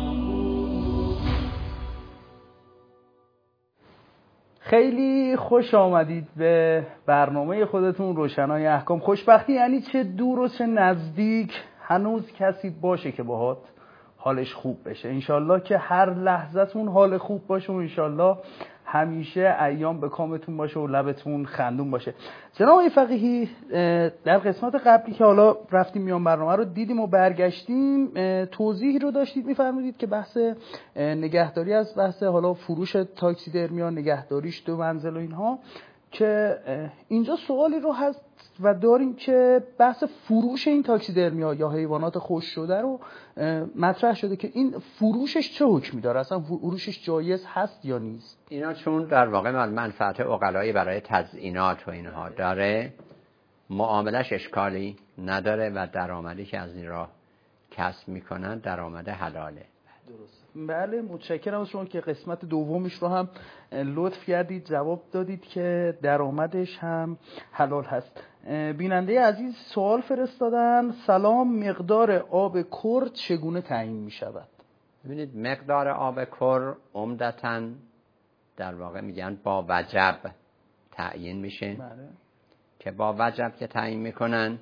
خیلی خوش آمدید به برنامه خودتون روشنای احکام. خوشبختی یعنی چه دور و چه نزدیک هنوز کسی باشه که باهات حالش خوب بشه. انشالله که هر لحظتون حال خوب باشه و انشالله همیشه ایام به کامتون باشه و لبتون خندون باشه. جناب آقای فقیهی، در قسمت قبلی که حالا رفتیم میان برنامه رو دیدیم و برگشتیم، توضیحی رو داشتید میفرمودید که بحث نگهداری از بحث حالا فروش تاکسیدرمیا، نگهداریش 2 منزل و اینها، که اینجا سوالی رو هست و داریم که بحث فروش این تاکسیدرمیا یا حیوانات خوش شده رو مطرح شده که این فروشش چه حکمی داره، اصلا فروشش جایز هست یا نیست؟ اینا چون در واقع منفعت عقلایی برای تزیینات و اینها داره، معاملش اشکالی نداره و درآمدی که از این راه کسب میکنن درآمد حلاله. درست. بله، متشکرم از شما که قسمت دومش رو هم لطف کردید جواب دادید که درآمدش هم حلال هست. بیننده عزیز سوال فرستادن: سلام، مقدار آب کر چگونه تعیین می شود؟ ببینید، مقدار آب کر عمدتاً در واقع میگن با وجب تعیین میشه. بله. که با وجب که تعیین میکنن،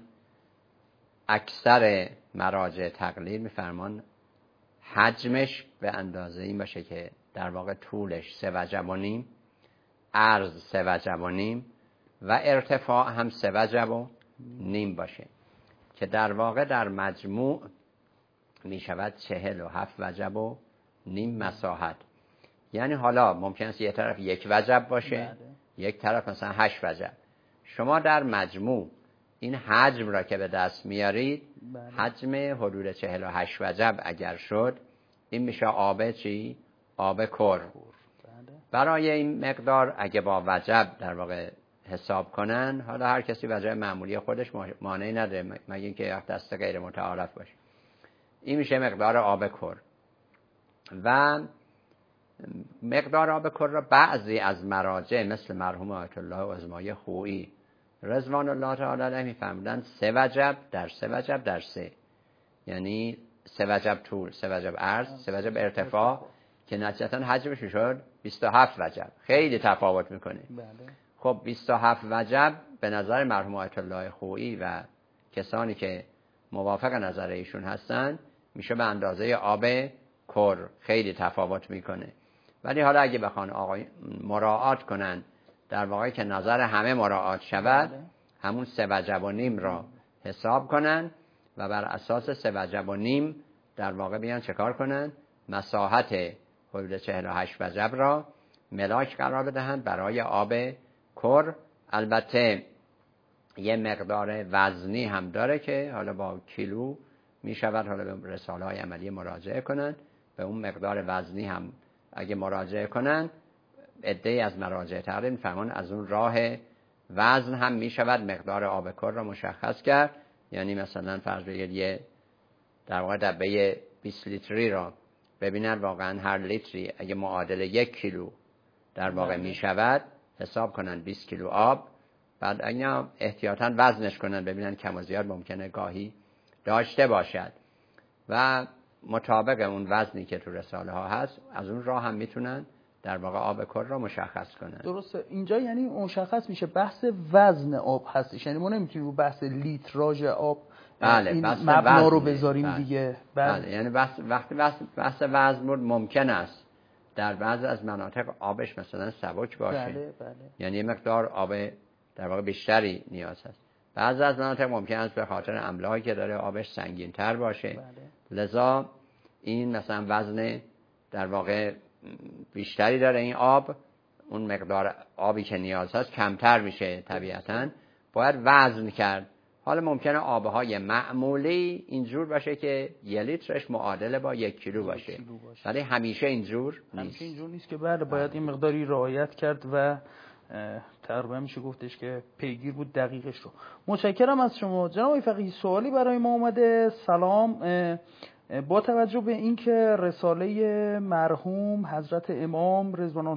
اکثر مراجع تقلیل میفرمان حجمش به اندازه این باشه که در واقع طولش 3 وجب و نیم، عرض 3 وجب و نیم و ارتفاع هم 3 وجب و نیم باشه، که در واقع در مجموع می شود 47 وجب و نیم مساحت. یعنی حالا ممکن است یه طرف 1 وجب باشه، بله. یک طرف مثلا 8 وجب. شما در مجموع این حجم را که به دست میارید، بله. حجم حدود 48 وجب اگر شد، این میشه آب چی؟ آب کر. بله. برای این مقدار اگه با وجب در واقع حساب کنن، حالا هر کسی وجب معمولی خودش مانعی نداره مگه اینکه دست غیر متعارف باشه، این میشه مقدار آب کر. و مقدار آب کر را بعضی از مراجع مثل مرحوم آیت الله عظمای خویی رضوان الله تعالی علیه میفهمیدن 3 وجب در 3 وجب در 3، یعنی 3 وجب طول، 3 وجب عرض، 3 وجب ارتفاع، که نتیجتا حجمش شد 27 وجب. خیلی تفاوت میکنه. بله. خب 27 وجب به نظر مرحوم آیت الله خویی و کسانی که موافق نظر ایشون هستن میشه به اندازه آب کر. خیلی تفاوت میکنه. ولی حالا اگه بخوان آقای مراعات کنن در واقع که نظر همه مراعات شود، همون 3 وجب و نیم را حساب کنن و بر اساس 3 وجب و نیم در واقع بیان چه کار کنن؟ مساحت حدود 48 وجب را ملاک قرار بدهند برای آب کر. البته یه مقدار وزنی هم داره که حالا با کیلو می شود، حالا به رساله های عملی مراجعه کنن، به اون مقدار وزنی هم اگه مراجعه کنن، عده‌ای از مراجع تقلید می‌فرمان از اون راه وزن هم می شود مقدار آب کر را مشخص کرد. یعنی مثلا فرض بگیرید یه در واقع دبه 20 لیتری را ببینن واقعا هر لیتری اگه معادل 1 کیلو در واقع می شود، حساب کنن 20 کیلو آب، بعد اگه احتیاطاً وزنش کنن ببینن کم و زیاد ممکنه گاهی داشته باشد و مطابق اون وزنی که تو رساله ها هست از اون راه هم میتونن در واقع آب کل را مشخص کنن. درسته. اینجا یعنی مشخص میشه بحث وزن آب هستش، یعنی ما نمیتونیم رو بحث لیتراژ آب این مبنا رو بذاریم دیگه. بله. یعنی بحث وزن ممکن است در بعضی از مناطق آبش مثلا سبک باشه. بله. یعنی مقدار آب در واقع بیشتری نیاز هست. بعضی از مناطق ممکن است به خاطر املاحی که داره آبش سنگین تر باشه. بله. لذا این مثلا وزن در واقع بیشتری داره این آب، اون مقدار آبی که نیاز هست کمتر میشه، طبیعتاً باید وزن کرد. حالا ممکنه آبهای معمولی اینجور باشه که 1 لیترش معادل با 1 کیلو باشه، ولی همیشه اینجور نیست که بله باید این مقداری رعایت کرد و تقریبا میشه گفتش که پیگیر بود دقیقش رو. متشکرم از شما جناب فقیهی. سوالی برای ما اومده. سلام، با توجه به اینکه رساله مرحوم حضرت امام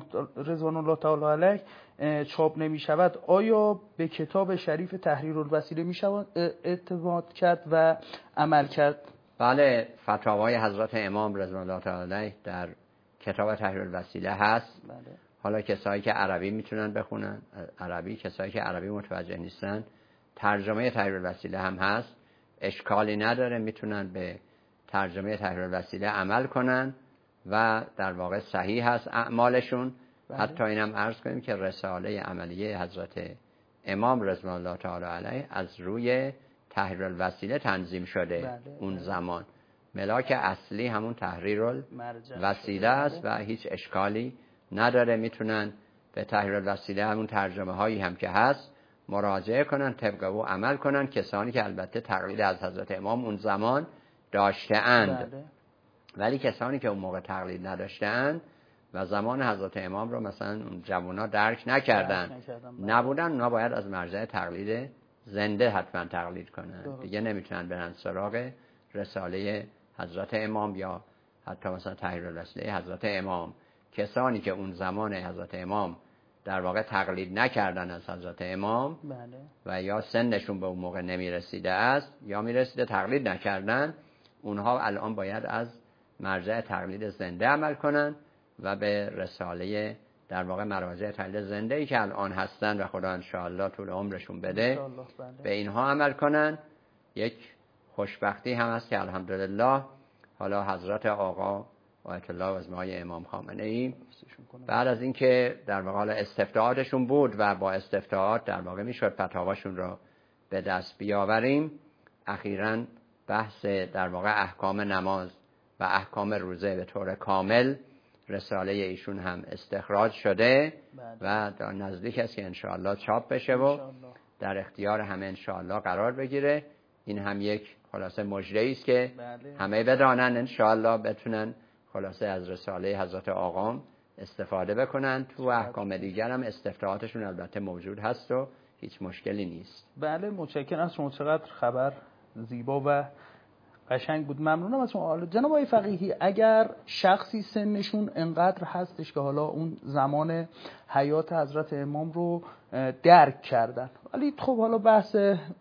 رضوان الله تعالی علیه چاپ نمی شود، آیا به کتاب شریف تحریر الوسیله می شود اعتماد کرد و عمل کرد؟ بله، فتاوای حضرت امام رضوان الله تعالی علیه در کتاب تحریر الوسیله هست. بله. حالا کسایی که عربی میتونن بخونن عربی، کسایی که عربی متوجه نیستن ترجمه تحریر الوسیله هم هست، اشکالی نداره، میتونن به ترجمه تحریر الوسیله عمل کنن و در واقع صحیح هست اعمالشون. بله. حتی اینم عرض کنیم که رساله عملیه حضرت امام رضوان الله تعالی علیه از روی تحریر الوسیله تنظیم شده. بله. اون زمان ملاک اصلی همون تحریر الوسیله است و هیچ اشکالی نداره. میتونن به تحریر الوسیله همون ترجمه هایی هم که هست مراجعه کنن، طبق او عمل کنن، کسانی که البته تقلید از حضرت امام اون زمان داشته اند. بله. ولی کسانی که اون موقع تقلید نداشته اند و زمان حضرت امام رو مثلا اون جوانا درک نکردن نبودن، اونا باید از مرجع تقلید زنده حتما تقلید کنن. دیگه نمیتونن برن سراغ رساله حضرت امام یا حتی مثلا تحریر الوسیله حضرت امام. کسانی که اون زمان حضرت امام در واقع تقلید نکردن از حضرت امام، بله. و یا سنشون به اون موقع نمیرسیده است یا میرسیده تقلید نکردن، اونها الان باید از مرجع تقلید زنده عمل کنن و به رساله در واقع مراجع تقلید زنده ای که الان هستن و خدا انشاءالله طول عمرشون بده به اینها عمل کنن. یک خوشبختی هم هست که الحمدلله حالا حضرت آقا آیت الله و ازمای امام خامنه ای بعد از اینکه در واقع استفتاءاتشون بود و با استفتاءات در واقع میشد فتاواشون رو به دست بیاوریم، اخیراً بحث در واقع احکام نماز و احکام روزه به طور کامل رساله ایشون هم استخراج شده و در نزدیک است که انشاءالله چاپ بشه و در اختیار همه انشاءالله قرار بگیره. این هم یک خلاصه مژده‌ای است که همه بدانن انشاءالله بتونن خلاصه از رساله حضرت آقام استفاده بکنن. تو احکام دیگر هم استفتاءاتشون البته موجود هست و هیچ مشکلی نیست. بله، متشکرم از شما. چقدر خبر زیبا و قشنگ بود. ممنونم از شما. حالا جناب آقای فقیهی، اگر شخصی سنشون انقدر هستش که حالا اون زمان حیات حضرت امام رو درک کردن، ولی خب حالا بحث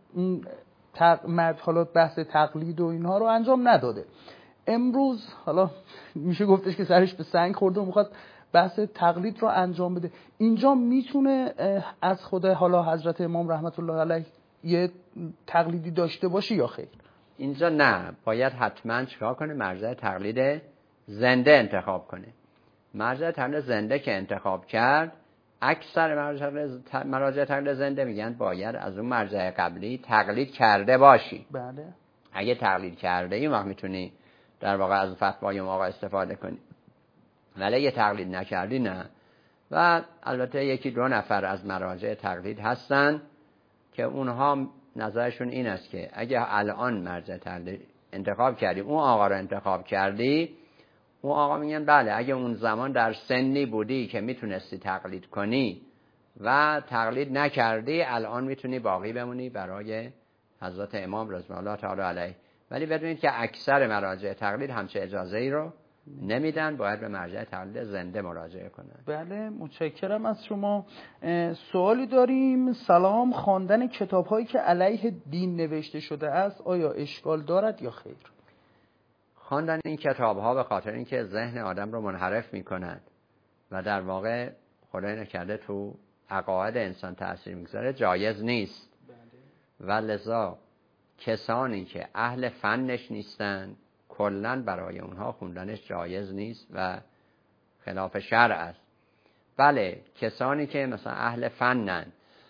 بحث تقلید و اینها رو انجام نداده، امروز حالا میشه گفتش که سرش به سنگ خورده و میخواد بحث تقلید رو انجام بده، اینجا میتونه از خود حالا حضرت امام رحمت الله علیه یه تقلیدی داشته باشه یا خیر؟ اینجا نه، باید حتما چیکار کنه؟ مرجع تقلید زنده انتخاب کنه. مرجع تقلید زنده که انتخاب کرد، اکثر مراجع تقلید زنده میگن باید از اون مرجع قبلی تقلید کرده باشی. بله. اگه تقلید کرده این وقت میتونی در واقع از فتوای اون آقا استفاده کنی، ولی اگه تقلید نکردی نه. و البته 1-2 نفر از مراجع تقلید هستن که اونها نظرشون این است که اگه الان مرجع تقلید انتخاب کردی، اون آقا رو انتخاب کردی، اون آقا میگن بله اگه اون زمان در سنی بودی که میتونستی تقلید کنی و تقلید نکردی، الان میتونی باقی بمونی برای حضرت امام رضوان الله تعالی علیه. ولی بدونید که اکثر مراجع تقلید همچه اجازه ای رو نمیدن، باید به مرجع تقلید زنده مراجعه کنن. بله متشکرم از شما. سوالی داریم. سلام، خواندن کتاب هایی که علیه دین نوشته شده است آیا اشکال دارد یا خیر؟ خواندن این کتاب ها به خاطر اینکه ذهن آدم رو منحرف میکنند و در واقع خدای نکرده تو عقاید انسان تأثیر میگذاره جایز نیست. و لذا کسانی که اهل فنش نیستن کلن برای اونها خوندنش جایز نیست و خلاف شرع است. بله کسانی که مثلا اهل فنن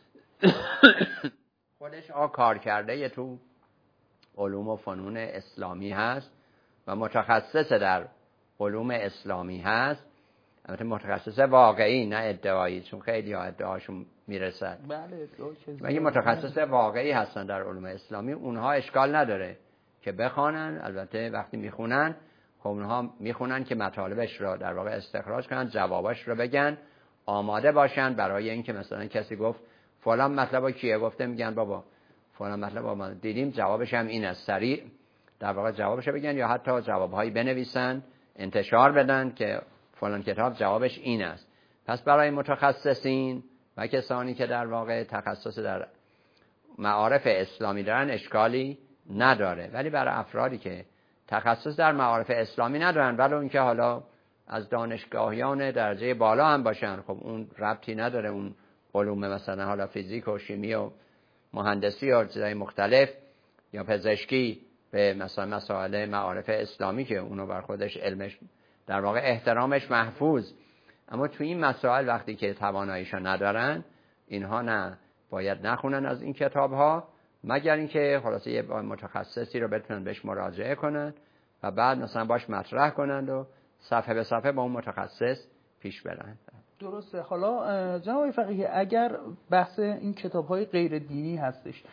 خودش کار کرده تو علوم و فنون اسلامی هست و متخصص در علوم اسلامی هست، البته متخصص واقعی نه ادعایی، چون خیلی ها ادعاشون میرسد. بله و این متخصص واقعی هستن در علوم اسلامی، اونها اشکال نداره که بخوانن. البته وقتی میخونن خب اونها میخونن که مطالبش رو در واقع استخراج کنن، جواباش رو بگن، آماده باشن برای اینکه مثلا کسی گفت فلان مطلبو کیه گفته، میگن بابا فلان مطلب ما دیدیم جوابش هم این است، سریع در واقع جوابش رو بگن، یا حتی جوابهایی بنویسن انتشار بدن که فلان کتاب جوابش این است. پس برای متخصصین و کسانی که در واقع تخصص در معارف اسلامی دارن اشکالی نداره، ولی برای افرادی که تخصص در معارف اسلامی ندارن ولی اون که حالا از دانشگاهیان درجه بالا هم باشن، خب اون ربطی نداره، اون علوم مثلا حالا فیزیک و شیمی و مهندسی و چیزای مختلف یا پزشکی به مثلا مسائل معارف اسلامی که اونو بر خودش علمش در واقع احترامش محفوظ، اما تو این مسائل وقتی که تواناییشو ندارن اینها نه باید نخونن از این کتاب ها، مگر اینکه خلاصه یه متخصصی رو بتونن بهش مراجعه کنن و بعد مثلا باش مطرح کنن و صفحه به صفحه با اون متخصص پیش برن. درسته. حالا جناب فقیه اگر بحث این کتاب های غیر دینی هستش،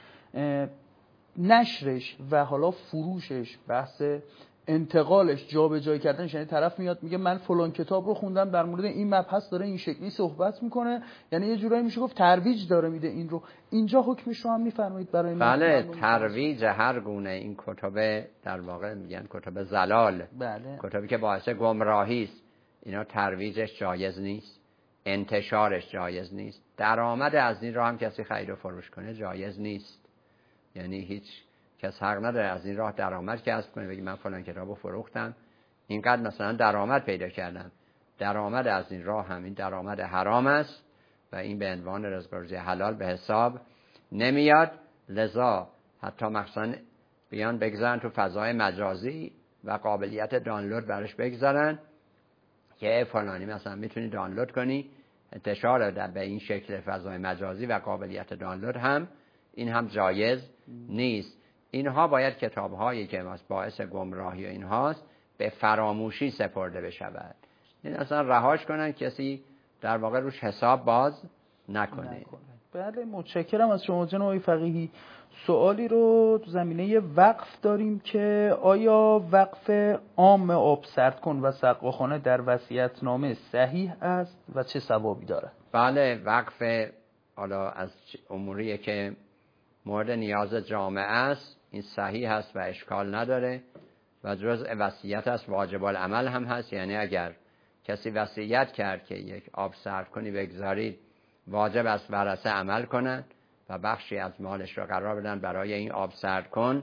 نشرش و حالا فروشش، بحث انتقالش، جابجایی کردنش، یعنی طرف میاد میگه من فلان کتاب رو خوندم در مورد این مبحث داره این شکلی صحبت میکنه، یعنی یه جورایی میشه گفت ترویج داره میده این رو، اینجا حکمش رو هم میفرمایید برای من؟ بله ترویج هر گونه این کتب در واقع میگن کتب زلال، بله کتبی که باعث گمراهی است، اینا ترویجش جایز نیست، انتشارش جایز نیست، درآمد از این راه هم کسی خرید و فروش کنه جایز نیست. یعنی هیچ کس حق نداره از این راه درآمد کسب کنه، بگی من فلان کتابو فروختم اینقدر مثلا درآمد پیدا کردم. درآمد از این راه همین درآمد حرام است و این به عنوان رزق حلال به حساب نمیاد. لذا حتی مثلا بیان بگذارن تو فضای مجازی و قابلیت دانلود برش بگذارن که فلانی مثلا میتونی دانلود کنی، انتشار به این شکل فضای مجازی و قابلیت دانلود هم این هم جایز نیست. اینها باید کتاب‌هایی که باعث گمراهی و اینهاست به فراموشی سپرده بشود، این اصلا رهاش کنن، کسی در واقع روش حساب باز نکنه. بله متشکرم از شما جناب فقیهی. سوالی رو تو زمینه وقف داریم که آیا وقف عام آب سرد کن و سقاخانه در وصیت‌نامه صحیح است و چه ثوابی دارد؟ بله وقف حالا از اموریه که مورد نیاز جامعه است، این صحیح است و اشکال نداره و جزء وصیت است، واجب العمل هم هست. یعنی اگر کسی وصیت کرد که یک آب صرف کنی بگذارید، واجب است ورثه عمل کنند و بخشی از مالش را قرار بدن برای این آب صرف کن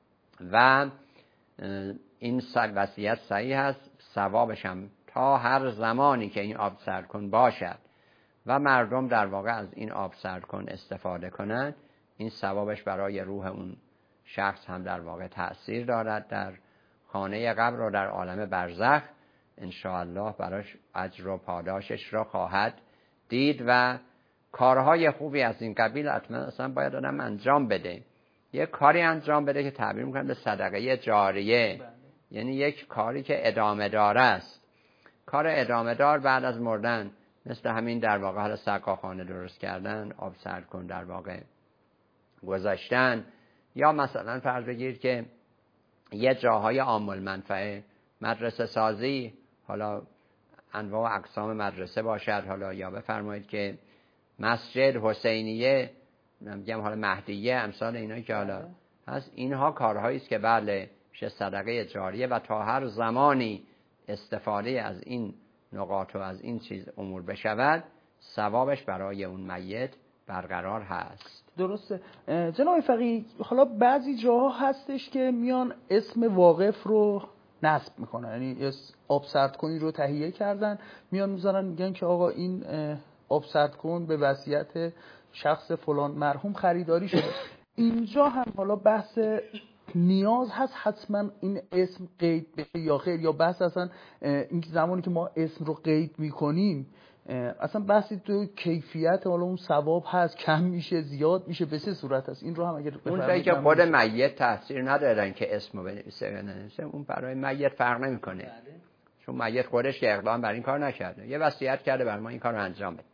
و این وصیت صحیح است. ثوابش هم تا هر زمانی که این آب صرف کن باشد و مردم در واقع از این آب صرف کن استفاده کنند، این ثوابش برای روح اون شخص هم در واقع تأثیر دارد در خانه قبر و در عالم برزخ. انشاءالله براش اجر و پاداشش را خواهد دید و کارهای خوبی از این قبیل اصلا باید آدم انجام بده. یک کاری انجام بده که تعبیر میکنن به صدقه جاریه، یعنی یک کاری که ادامه دار است. کار ادامه دار بعد از مردن مثل همین در واقع حالا سقاخانه درست کردن، آب سرد کن در واقع گذاشتن، یا مثلا فرض بگیر که یه جاهای عام المنفعه، مدرسه سازی، حالا انواع و اقسام مدرسه باشد، حالا یا بفرمایید که مسجد، حسینیه، میگم حالا مهدیه، امثال اینایی که حالا هست، اینها کارهایی است که بله میشه صدقه جاریه و تا هر زمانی استفاده از این نقاط و از این چیز امور بشود، ثوابش برای اون میت برقرار هست. درسته. جناب فقیه، حالا بعضی جاها هستش که میان اسم واقف رو نصب میکنن، یعنی آب سرد کنی رو تهیه کردن، میان میذارن میگن که آقا این آب سرد کن به وصیت شخص فلان مرحوم خریداری شده. اینجا هم حالا بحث نیاز هست حتما این اسم قید بشه یا خیر، یا بحث اصلا این زمانی که ما اسم رو قید میکنیم اصلا بحثی تو کیفیت حالا اون ثواب هست، کم میشه زیاد میشه، به چه صورت هست؟ این رو هم اگر اون جایی که خود میت تاثیر ندارن که اسمو بنویسه یا ننویسه، اون برای میت فرق نمیکنه، چون میت خودش که اقدام بر این کار نکرده، یه وصیت کرده بر ما این کار رو انجام بده،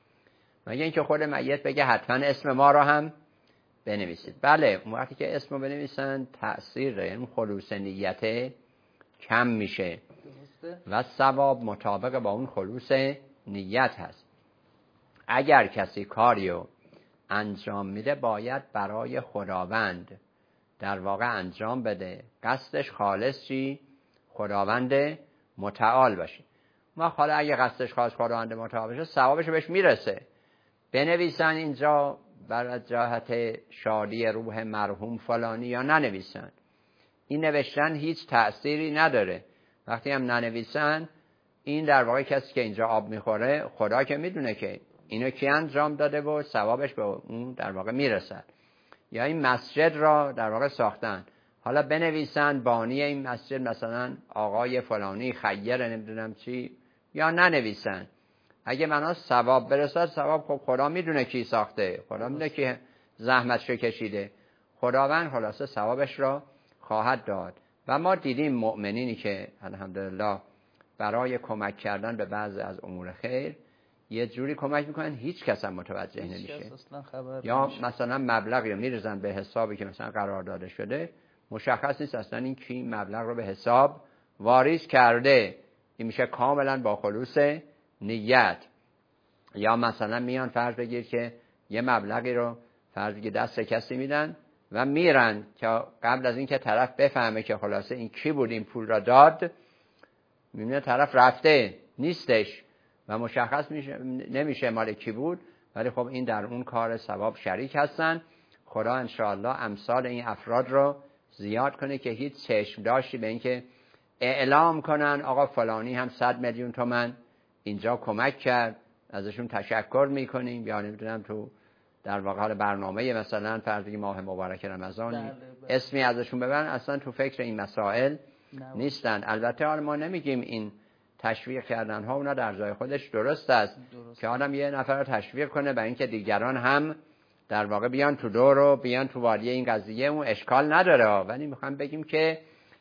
مگه اینکه خود میت بگه حتما اسم ما رو هم بنویسید. بله اون وقتی که اسمو بنویسن تأثیر داره، یعنی خلوص نیت کم میشه و ثواب مطابق با اون خلوص نیت هست. اگر کسی کاریو انجام میده باید برای خداوند در واقع انجام بده، قصدش خالص چی؟ خداوند متعال باشه. ما حالا اگه قصدش خالص خداوند متعال باشه ثوابش بهش میرسه. بنویسن اینجا برای جهت شادی روح مرحوم فلانی یا ننویسن، این نوشتن هیچ تأثیری نداره. وقتی هم ننویسن، این در واقع کسی که اینجا آب میخوره خدا که میدونه که اینو کی انجام داده و ثوابش به اون در واقع میرسد. یا این مسجد را در واقع ساختن، حالا بنویسن بانی این مسجد مثلا آقای فلانی خیر نمیدونم چی، یا ننویسن. اگه منو ثواب برسد، ثواب خب خدا میدونه کی ساخته، خدا میدونه کی زحمتشو کشیده، خداوند خلاصه ثوابش را خواهد داد. و ما دیدیم مؤمنینی که الحمدلله برای کمک کردن به بعضی از امور خیر یه جوری کمک میکنن هیچ کس هم متوجه نمیشه، یا مثلا مبلغی رو میرزن به حسابی که مثلا قرار داده شده، مشخص نیست اصلا این کی مبلغ رو به حساب واریز کرده، این میشه کاملا با خلوص نیت. یا مثلا میان فرض بگیر که یه مبلغی رو فرض بگیر دست کسی میدن و میرن که قبل از این که طرف بفهمه که خلاصه این کی بود این پول را داد، میبینه طرف رفته نیستش و مشخص نمیشه مال کی بود، ولی خب این در اون کار ثواب شریک هستن. خدا انشاءالله امثال این افراد رو زیاد کنه که هیچ چشم داشتی به این که اعلام کنن آقا فلانی هم 100 میلیون تومان اینجا کمک کرد، ازشون تشکر میکنیم، یا نمیدونم تو در واقع حال برنامه مثلا فرض بگیم ماه مبارک رمضانی اسمی ازشون ببرن، اصلا تو فکر این مسائل نیستن. البته حالا ما نمیگیم این تشویق کردن ها اونا در جای خودش درست است که آدم یه نفر رو تشویق کنه برای اینکه دیگران هم در واقع بیان تو دور و بیان تو وادی این قضیه، اون اشکال نداره، ولی میخوام بگیم که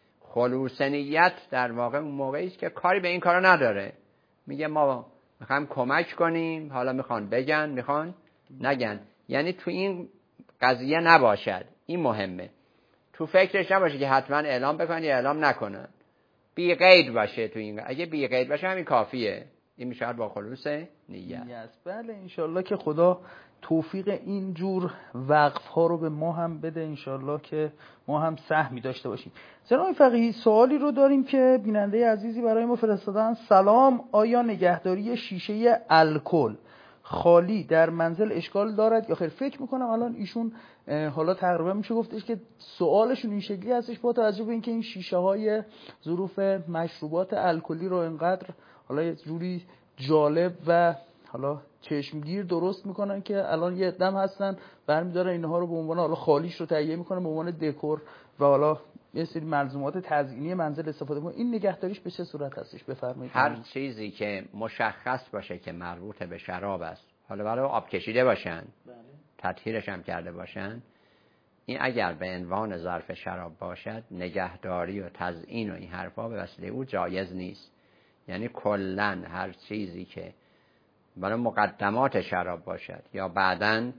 خلوص نیت در واقع اون موقعی است که کاری به این کارا نداره، میگه ما میخوام کمک کنیم، حالا میخوان بگن میخوان نگن، یعنی تو این قضیه نباشد. این مهمه، تو فکرش نباشه که حتما اعلام بکنن یا اعلام نکنن، بی قید باشه تو این. اگه بی قید باشه همین کافیه، این میشه با خلوص نیت. بله انشالله که خدا توفیق این جور وقف ها رو به ما هم بده، انشالله که ما هم سهمی داشته باشیم. جناب فقیه سوالی رو داریم که بیننده عزیزی برای ما فرستادن. سلام، آیا نگهداری شیشه الکل خالی در منزل اشکال دارد یا خیر؟ فکر میکنم الان ایشون حالا تقریبا میشه گفتش که سوالشون این شکلی هستش با توجه به اینکه این شیشه های ظروف مشروبات الکلی رو اینقدر حالا یه جوری جالب و حالا چشمگیر درست میکنن که الان یه دم هستن برمیدارن اینها رو به عنوان حالا خالیش رو تهیه میکنن به عنوان دکور و حالا یه سری ملزومات تزیینی منزل استفاده میکنن. این نگهداریش به چه صورت هستش؟ بفرمایید. هر چیزی که مشخص باشه که مربوط به شراب است، حالا برای آب کشیده باشن، تطهیرش هم کرده باشن، این اگر به عنوان ظرف شراب باشد، نگهداری و تزیین و این حرفا به وسیله او جایز نیست. یعنی کلاً هر چیزی که برای مقدمات شراب باشد یا بعداً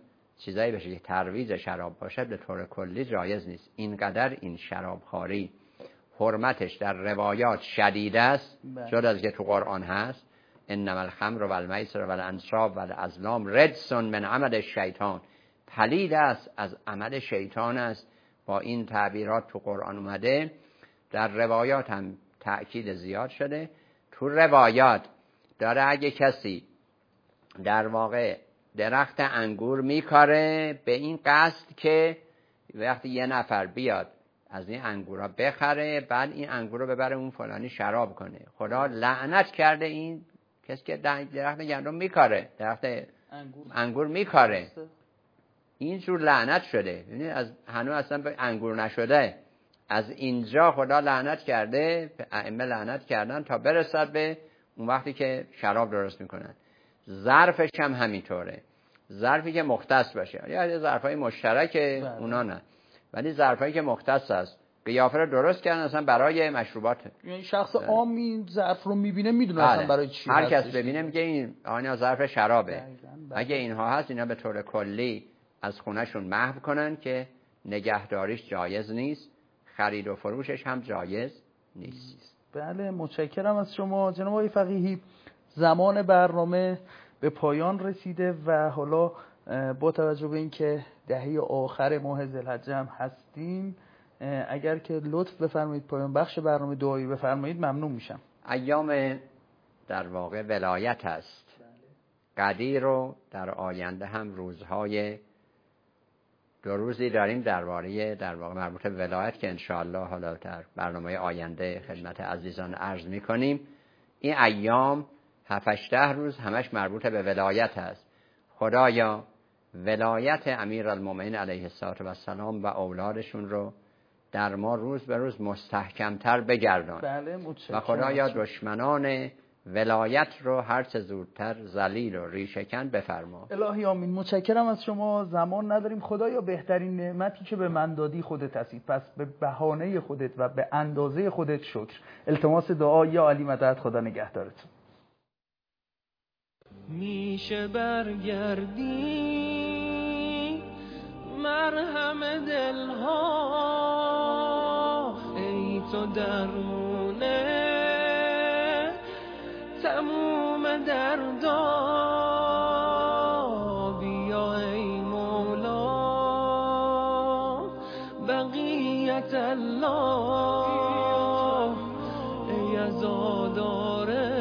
چیزایی بشه که ترویج شراب باشه به طور کلی جایز نیست. اینقدر این شرابخواری حرمتش در روایات شدید است، جدا از که تو قرآن هست انما الخمر والمیسر والانصاب والازلام رجس من عمل الشیطان، پلید است، از عمل شیطان است. با این تعبیرات تو قرآن اومده. در روایات هم تأکید زیاد شده. تو روایات داره اگه کسی در واقع درخت انگور میکاره به این قصد که وقتی یه نفر بیاد از این انگورا بخره، بعد این انگورا ببره اون فلانی شراب کنه، خدا لعنت کرده این کسی که درخت گندم میکاره، درخت انگور میکاره، اینجور لعنت شده. یعنی از هنوز اصلا به انگور نشده، از اینجا خدا لعنت کرده، ائمه لعنت کردن تا برسد به اون وقتی که شراب درست میکنن. ظرفش هم همینطوره، ظرفی که مختص باشه، یا ظرفای مشترک اونا نه، ولی ظرفایی که مختص است. قیافه رو درست کردن اصلا برای مشروبات. یعنی شخص عام این ظرف رو میبینه میدونه اصلا برای چی هر کس ببینه میگه این آنها ظرف شرابه. اگه اینها هست اینا به طور کلی از خونهشون محو کنن که نگهداریش جایز نیست، خرید و فروشش هم جایز نیست. بله، متشکرم از شما جناب آقای فقیهی. زمان برنامه به پایان رسیده و حالا با توجه به اینکه دهه آخر ماه ذوالحجه هم هستیم، اگر که لطف بفرمایید پایان بخش برنامه دعایی بفرمایید ممنون میشم. ایام در واقع ولایت است، قدیر رو در آینده هم روزهای 2 روزی داریم در واقع مربوط به ولایت که انشاءالله حالا در برنامه آینده خدمت عزیزان عرض میکنیم. این ایام 7-8 روز همش مربوط به ولایت است. خدایا ولایت امیرالمومنین علیه السلام و اولادشون رو در ما روز به روز مستحکمتر بگردان. بله، و خدایا دشمنان ولایت رو هر چه زودتر ذلیل و ریشه‌کن بفرما. الهی آمین. متشکرم از شما. زمان نداریم. خدایا بهترین نعمتی که به من دادی خودت هستی، پس به بهانه خودت و به اندازه خودت شکر. التماس دعا یا علی مدد. خدا نگهدارتون. میشه برگردی مرهم دلها، ای تو درمونه تموم دردا، بیا ای مولا بقیت الله، ای عزاداره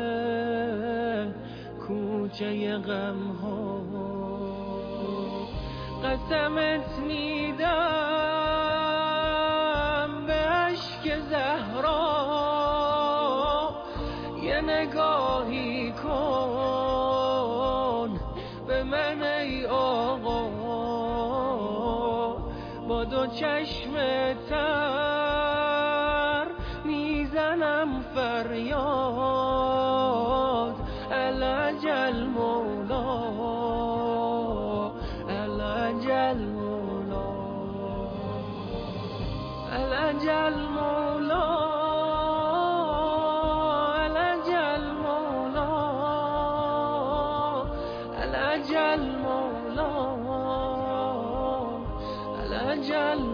کوچه غم ها، قسمت میدم به اشک زهرا، یه نگاهی کن به من ای آقا، با 2 چشم تر میزنم فریاد، العجل مولا العجل مولا العجل مولا العجل مولا العجل مولا العجل